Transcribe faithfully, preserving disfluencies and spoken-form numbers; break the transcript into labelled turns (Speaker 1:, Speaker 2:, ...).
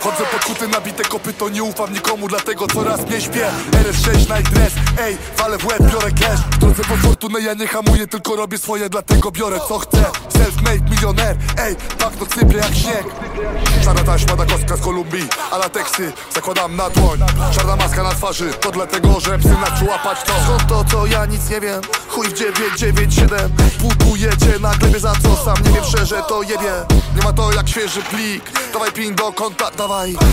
Speaker 1: Chodzę podkuty, nabite kopyto, nie ufam nikomu, dlatego coraz nie śpię. R S sześć night dress, ej, walę w łeb, biorę cash. W drodze po fortunę ja nie hamuję, tylko robię swoje, dlatego biorę co chcę. Self-made milioner, ej, tak to sypie jak śnieg. Czarna taśma Dagowska z Kolumbii, a lateksy zakładam na dłoń. Czarna maska na twarzy, to dlatego, że psy na przyłapać to.
Speaker 2: Skąd to, co ja nic nie wiem? Chuj w dziewięć dziewięć siedem. Putujecie na glebie, za co sam nie wiem, szczerze to jebie.
Speaker 1: Nie ma to jak świeży plik, dawaj pin do konta, dawaj.